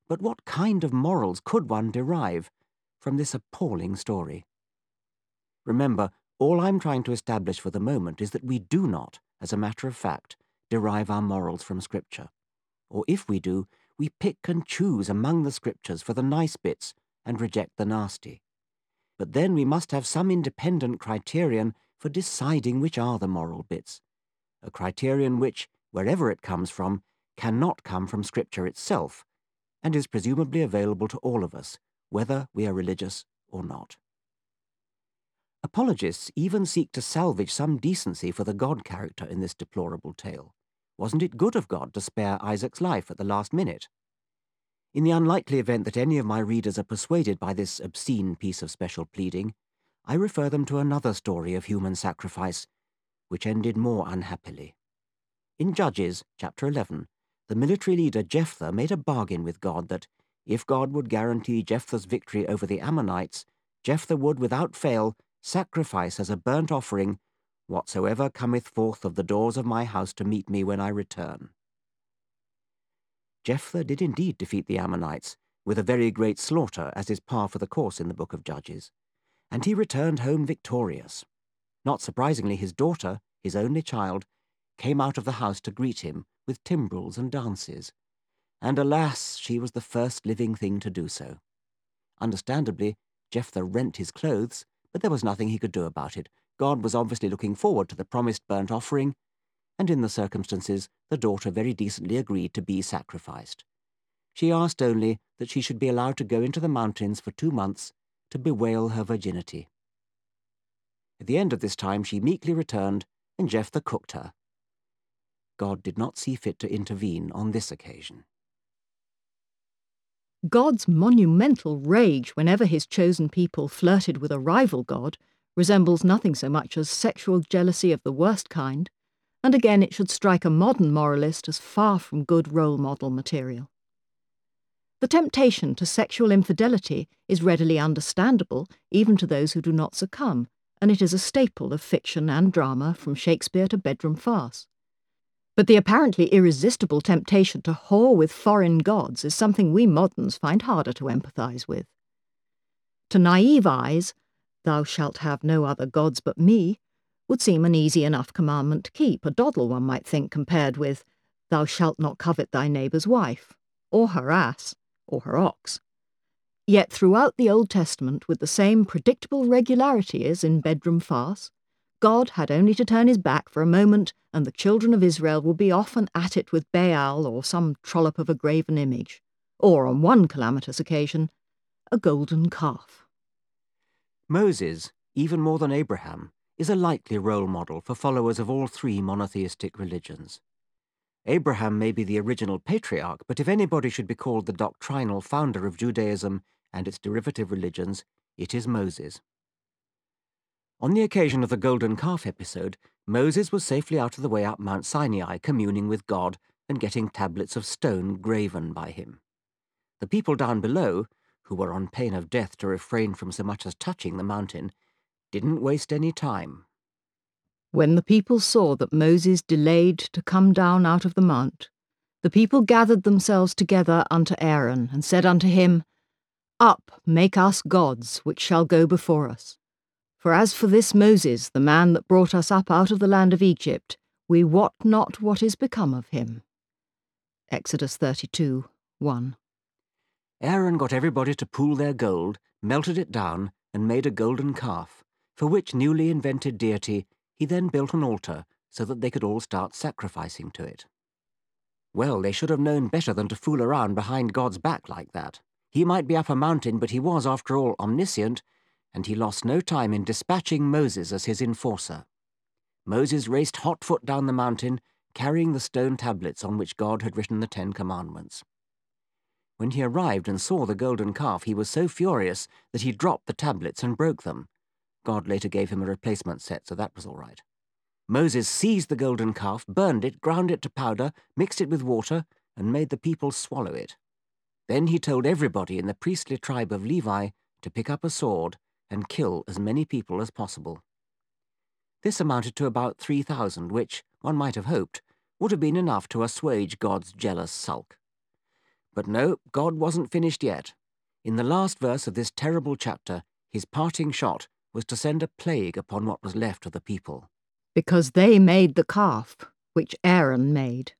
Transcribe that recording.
But what kind of morals could one derive from this appalling story? Remember, all I'm trying to establish for the moment is that we do not, as a matter of fact, derive our morals from Scripture. Or if we do, we pick and choose among the Scriptures for the nice bits and reject the nasty. But then we must have some independent criterion for deciding which are the moral bits, a criterion which, wherever it comes from, cannot come from Scripture itself, and is presumably available to all of us, whether we are religious or not. Apologists even seek to salvage some decency for the God character in this deplorable tale. Wasn't it good of God to spare Isaac's life at the last minute? In the unlikely event that any of my readers are persuaded by this obscene piece of special pleading, I refer them to another story of human sacrifice, which ended more unhappily. In Judges, chapter 11, the military leader Jephthah made a bargain with God that, if God would guarantee Jephthah's victory over the Ammonites, Jephthah would, without fail, sacrifice as a burnt offering whatsoever cometh forth of the doors of my house to meet me when I return. Jephthah did indeed defeat the Ammonites, with a very great slaughter, as is par for the course in the book of Judges, and he returned home victorious. Not surprisingly, his daughter, his only child, came out of the house to greet him with timbrels and dances, and alas, she was the first living thing to do so. Understandably, Jephthah rent his clothes, but there was nothing he could do about it. God was obviously looking forward to the promised burnt offering, and in the circumstances the daughter very decently agreed to be sacrificed. She asked only that she should be allowed to go into the mountains for 2 months to bewail her virginity. At the end of this time she meekly returned, and Jephthah cooked her. God did not see fit to intervene on this occasion. God's monumental rage whenever his chosen people flirted with a rival god resembles nothing so much as sexual jealousy of the worst kind, and again it should strike a modern moralist as far from good role model material. The temptation to sexual infidelity is readily understandable even to those who do not succumb, and it is a staple of fiction and drama from Shakespeare to bedroom farce. But the apparently irresistible temptation to whore with foreign gods is something we moderns find harder to empathise with. To naive eyes, "Thou shalt have no other gods but me," would seem an easy enough commandment to keep, a doddle one might think, compared with "Thou shalt not covet thy neighbour's wife," or her ass, or her ox. Yet throughout the Old Testament, with the same predictable regularity as in bedroom farce, God had only to turn his back for a moment and the children of Israel would be off and at it with Baal or some trollop of a graven image, or, on one calamitous occasion, a golden calf. Moses, even more than Abraham, is a likely role model for followers of all three monotheistic religions. Abraham may be the original patriarch, but if anybody should be called the doctrinal founder of Judaism and its derivative religions, it is Moses. On the occasion of the golden calf episode, Moses was safely out of the way up Mount Sinai, communing with God and getting tablets of stone graven by him. The people down below, who were on pain of death to refrain from so much as touching the mountain, didn't waste any time. When the people saw that Moses delayed to come down out of the mount, the people gathered themselves together unto Aaron, and said unto him, Up, make us gods, which shall go before us. For as for this Moses, the man that brought us up out of the land of Egypt, we wot not what is become of him. Exodus 32:1. Aaron got everybody to pool their gold, melted it down, and made a golden calf, for which newly invented deity he then built an altar so that they could all start sacrificing to it. Well, they should have known better than to fool around behind God's back like that. He might be up a mountain, but he was, after all, omniscient, and he lost no time in dispatching Moses as his enforcer. Moses raced hot-foot down the mountain, carrying the stone tablets on which God had written the 10 Commandments. When he arrived and saw the golden calf, he was so furious that he dropped the tablets and broke them. God later gave him a replacement set, so that was all right. Moses seized the golden calf, burned it, ground it to powder, mixed it with water, and made the people swallow it. Then he told everybody in the priestly tribe of Levi to pick up a sword and kill as many people as possible. This amounted to about 3,000, which, one might have hoped, would have been enough to assuage God's jealous sulk. But no, God wasn't finished yet. In the last verse of this terrible chapter, his parting shot was to send a plague upon what was left of the people. Because they made the calf, which Aaron made.